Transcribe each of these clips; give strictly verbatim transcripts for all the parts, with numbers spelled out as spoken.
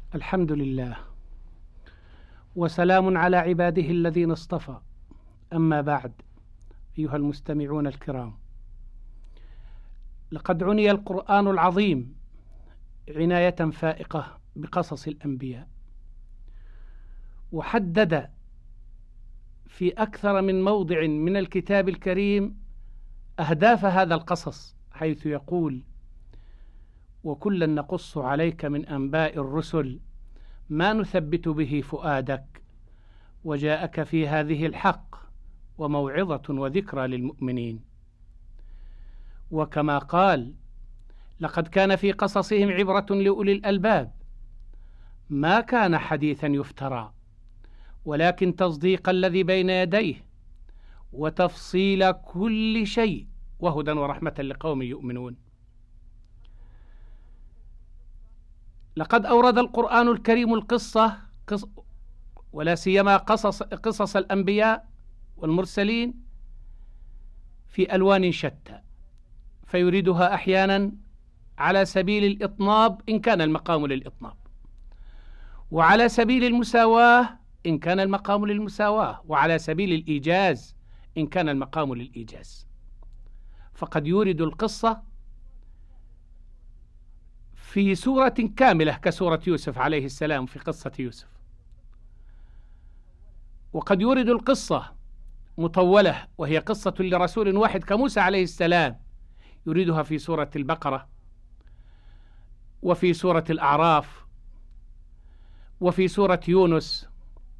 الحمد لله، وسلام على عباده الذين اصطفى. أما بعد، أيها المستمعون الكرام، لقد عني القرآن العظيم عناية فائقة بقصص الأنبياء، وحدد في أكثر من موضع من الكتاب الكريم أهداف هذا القصص، حيث يقول: وكلا نقص عليك من أنباء الرسل ما نثبت به فؤادك وجاءك في هذه الحق وموعظة وذكرى للمؤمنين. وكما قال: لقد كان في قصصهم عبرة لأولي الألباب ما كان حديثا يفترى ولكن تصديق الذي بين يديه وتفصيل كل شيء وهدى ورحمة لقوم يؤمنون. لقد أورد القرآن الكريم القصة قص ولا سيما قصص, قصص الأنبياء والمرسلين في ألوان شتى، فيريدها أحيانا على سبيل الإطناب إن كان المقام للإطناب، وعلى سبيل المساواة إن كان المقام للمساواة، وعلى سبيل الإيجاز إن كان المقام للإيجاز. فقد يورد القصة في سورة كاملة كسورة يوسف عليه السلام في قصة يوسف، وقد يورد القصة مطولة وهي قصة لرسول واحد كموسى عليه السلام، يريدها في سورة البقرة وفي سورة الأعراف وفي سورة يونس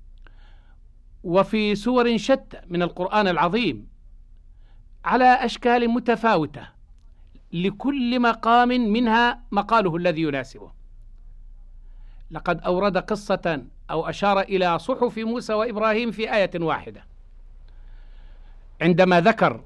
وفي سور شتى من القرآن العظيم على أشكال متفاوتة، لكل مقام منها مقاله الذي يناسبه. لقد أورد قصة أو أشار إلى صحف موسى وإبراهيم في آية واحدة عندما ذكر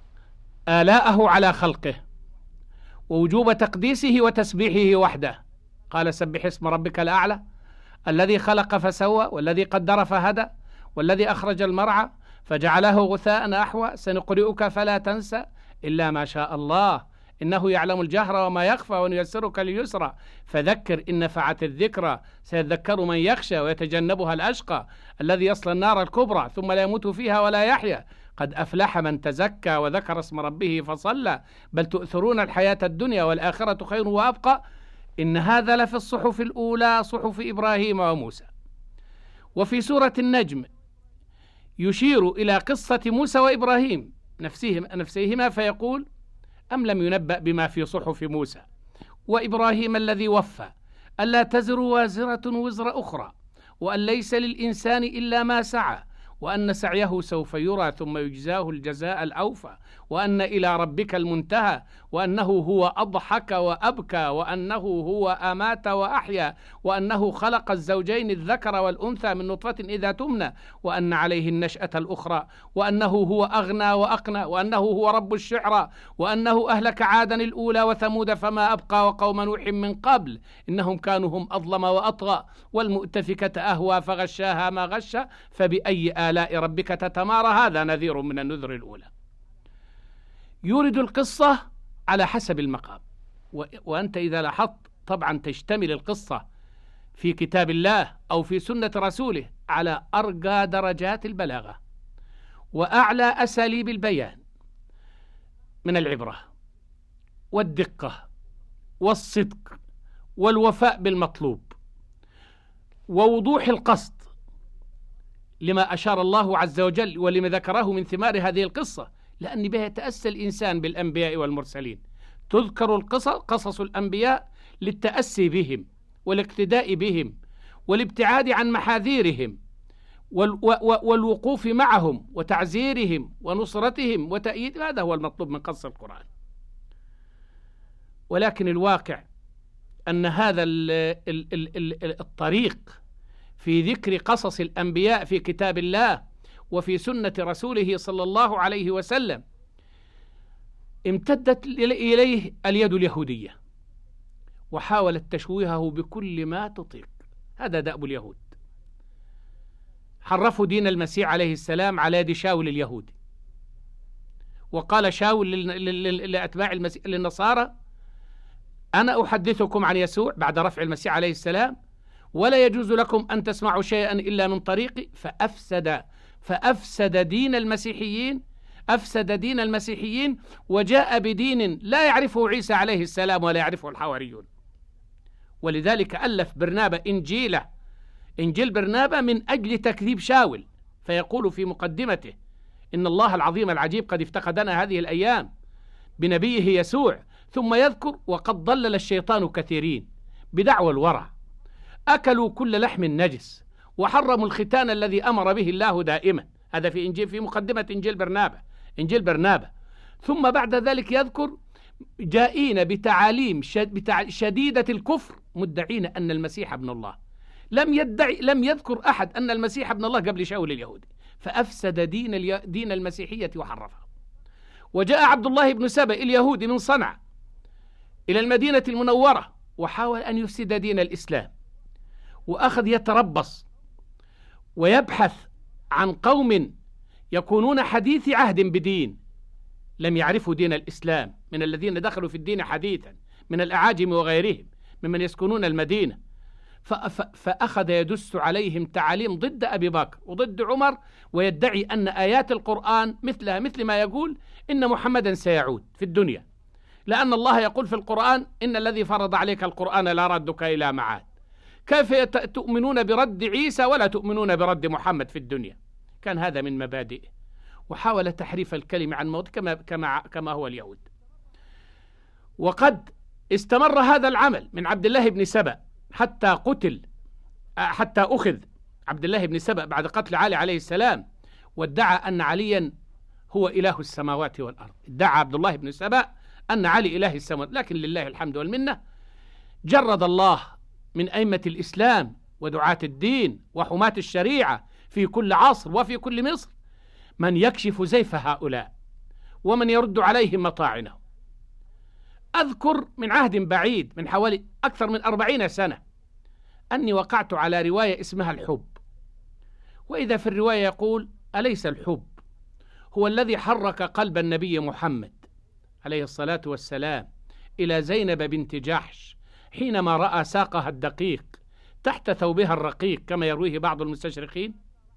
آلاءه على خلقه ووجوب تقديسه وتسبيحه وحده. قال: سبح اسم ربك الأعلى الذي خلق فسوى والذي قدر فهدى والذي أخرج المرعى فجعله غثاء أحوى سنقرئك فلا تنسى إلا ما شاء الله إنه يعلم الجهر وما يخفى ونيسرك لليسرى فذكر إن نفعت الذكرى سيذكر من يخشى ويتجنبها الأشقى الذي يصلى النار الكبرى ثم لا يموت فيها ولا يحيا قد أفلح من تزكى وذكر اسم ربه فصلى بل تؤثرون الحياة الدنيا والآخرة خير وأبقى إن هذا لفي الصحف الأولى صحف إبراهيم وموسى. وفي سورة النجم يشير إلى قصة موسى وإبراهيم نفسيهما فيقول: أم لم ينبأ بما في صحف موسى وإبراهيم الذي وفى ألا تزر وازرة وزر أخرى وأن ليس للإنسان إلا ما سعى وأن سعيه سوف يرى ثم يجزاه الجزاء الأوفى وأن إلى ربك المنتهى وأنه هو أضحك وأبكى وأنه هو أمات وأحيا وأنه خلق الزوجين الذكر والأنثى من نطفة إذا تمنى وأن عليه النشأة الأخرى وأنه هو أغنى وأقنى وأنه هو رب الشعرى وأنه أهلك عادا الأولى وثمود فما أبقى وقوم نوح من قبل إنهم كانوا هم أظلم وأطغى والمؤتفكة أهوى فغشاها ما غشى فبأي آلاء ربك تتمارى. هذا نذير من النذر الأولى. يورد القصة على حسب المقام، وأنت إذا لاحظت طبعا تشتمل القصة في كتاب الله أو في سنة رسوله على أرقى درجات البلاغة وأعلى أساليب البيان من العبرة والدقة والصدق والوفاء بالمطلوب ووضوح القصد لما أشار الله عز وجل ولما ذكره من ثمار هذه القصة، لأن بها يتأسى الإنسان بالأنبياء والمرسلين. تذكر القصص قصص الأنبياء للتأسي بهم والاقتداء بهم والابتعاد عن محاذيرهم والوقوف معهم وتعزيرهم ونصرتهم وتأييد. هذا هو المطلوب من قصص القرآن. ولكن الواقع أن هذا الطريق في ذكر قصص الأنبياء في كتاب الله وفي سنة رسوله صلى الله عليه وسلم امتدت إليه اليد اليهودية وحاولت تشويهه بكل ما تطيق. هذا دأب اليهود، حرفوا دين المسيح عليه السلام على يد شاول اليهودي. وقال شاول لأتباع المسيح للنصارى: أنا أحدثكم عن يسوع بعد رفع المسيح عليه السلام ولا يجوز لكم أن تسمعوا شيئا إلا من طريقي، فأفسد فأفسد دين المسيحيين أفسد دين المسيحيين وجاء بدين لا يعرفه عيسى عليه السلام ولا يعرفه الحواريون. ولذلك ألف برنابا إنجيله إنجيل برنابا من أجل تكذيب شاول، فيقول في مقدمته: إن الله العظيم العجيب قد افتقدنا هذه الأيام بنبيه يسوع، ثم يذكر: وقد ضلل الشيطان كثيرين بدعوى الورع، أكلوا كل لحم نجس، وحرموا الختان الذي أمر به الله دائما. هذا في إنجيل في مقدمة إنجيل برنابا إنجيل برنابا ثم بعد ذلك يذكر: جائين بتعاليم شديدة الكفر مدعين أن المسيح ابن الله. لم يدعي لم يذكر أحد أن المسيح ابن الله قبل شاول اليهودي، فأفسد دين الي... دين المسيحية وحرفها. وجاء عبد الله بن سبأ اليهودي من صنعاء إلى المدينة المنورة وحاول أن يفسد دين الإسلام، وأخذ يتربص ويبحث عن قوم يكونون حديث عهد بدين لم يعرفوا دين الإسلام، من الذين دخلوا في الدين حديثا من الأعاجم وغيرهم ممن يسكنون المدينة، فأخذ يدس عليهم تعاليم ضد أبي بكر وضد عمر، ويدعي أن آيات القرآن مثلها مثل ما يقول إن محمدا سيعود في الدنيا، لأن الله يقول في القرآن: إن الذي فرض عليك القرآن لا ردك إلى معاد. كيف تؤمنون برد عيسى ولا تؤمنون برد محمد في الدنيا؟ كان هذا من مبادئه، وحاول تحريف الكلمة عن موضع كما, كما, كما هو اليهود. وقد استمر هذا العمل من عبد الله بن سبأ حتى قتل حتى أخذ عبد الله بن سبأ بعد قتل علي عليه السلام، وادعى أن عليا هو إله السماوات والأرض. ادعى عبد الله بن سبأ أن علي إله السماوات، لكن لله الحمد والمنة جرد الله من أئمة الإسلام ودعاة الدين وحماة الشريعة في كل عصر وفي كل مصر من يكشف زيف هؤلاء ومن يرد عليهم مطاعنهم. أذكر من عهد بعيد من حوالي أكثر من أربعين سنة أني وقعت على رواية اسمها الحب، وإذا في الرواية يقول: أليس الحب هو الذي حرك قلب النبي محمد عليه الصلاة والسلام إلى زينب بنت جحش حينما رأى ساقها الدقيق تحت ثوبها الرقيق كما يرويه بعض المستشرقين؟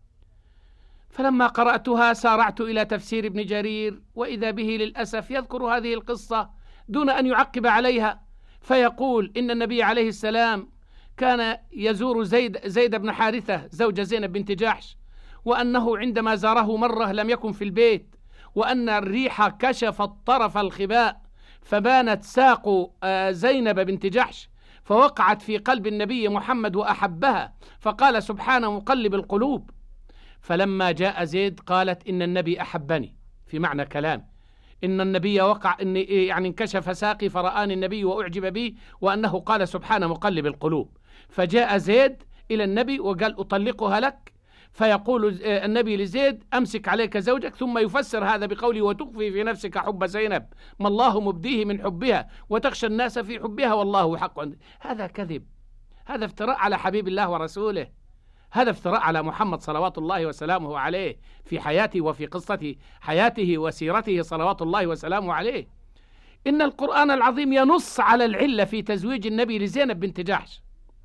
فلما قرأتها سارعت إلى تفسير ابن جرير، وإذا به للأسف يذكر هذه القصة دون أن يعقب عليها، فيقول إن النبي عليه السلام كان يزور زيد, زيد بن حارثة زوج زينب بنت جحش، وأنه عندما زاره مرة لم يكن في البيت، وأن الريح كشفت طرف الخباء فبانت ساق زينب بنت جحش، فوقعت في قلب النبي محمد وأحبها، فقال: سبحان مقلب القلوب. فلما جاء زيد قالت: إن النبي أحبني، في معنى كلام إن النبي وقع إن يعني انكشف ساقي فرآني النبي وأعجب بي، وأنه قال: سبحان مقلب القلوب. فجاء زيد إلى النبي وقال: أطلقها لك، فيقول النبي لزيد: أمسك عليك زوجك، ثم يفسر هذا بقوله: وتخفي في نفسك حب زينب ما الله مبديه من حبها وتخشى الناس في حبها والله حق. هذا كذب، هذا افتراء على حبيب الله ورسوله، هذا افتراء على محمد صلوات الله وسلامه عليه في حياته وفي قصة حياته وسيرته صلوات الله وسلامه عليه. إن القرآن العظيم ينص على العلة في تزويج النبي لزينب بنت جحش،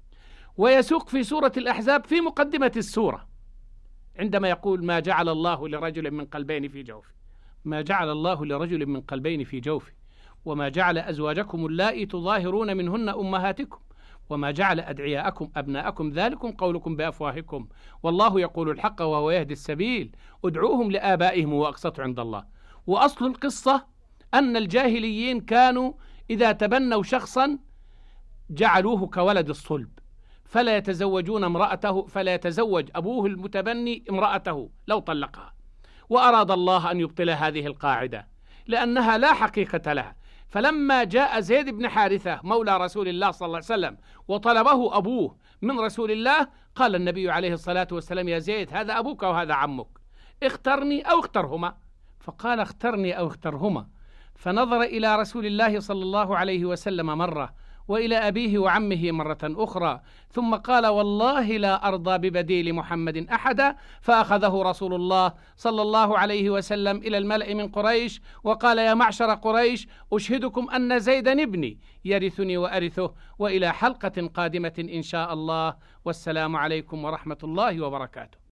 ويسوق في سورة الأحزاب في مقدمة السورة عندما يقول: ما جعل الله لرجل من قلبين في جوفه ما جعل الله لرجل من قلبين في جوفه وما جعل أزواجكم اللائي تظاهرون منهن أمهاتكم وما جعل أدعياءكم أبناءكم ذلكم قولكم بأفواهكم والله يقول الحق وهو يهدي السبيل ادعوهم لآبائهم وأقسط عند الله. وأصل القصة أن الجاهليين كانوا إذا تبنوا شخصا جعلوه كولد الصلب، فلا يتزوجون امرأته فلا يتزوج أبوه المتبني امرأته لو طلقها. وأراد الله أن يبطل هذه القاعدة لأنها لا حقيقة لها. فلما جاء زيد بن حارثة مولى رسول الله صلى الله عليه وسلم وطلبه أبوه من رسول الله، قال النبي عليه الصلاة والسلام: يا زيد، هذا أبوك وهذا عمك، اخترني أو اخترهما. فقال: اخترني أو اخترهما. فنظر إلى رسول الله صلى الله عليه وسلم مرة وإلى أبيه وعمه مرة أخرى، ثم قال: والله لا أرضى ببديل محمد أحدا. فأخذه رسول الله صلى الله عليه وسلم إلى الملأ من قريش وقال: يا معشر قريش، أشهدكم أن زيدا ابني يرثني وأرثه. وإلى حلقة قادمة إن شاء الله، والسلام عليكم ورحمة الله وبركاته.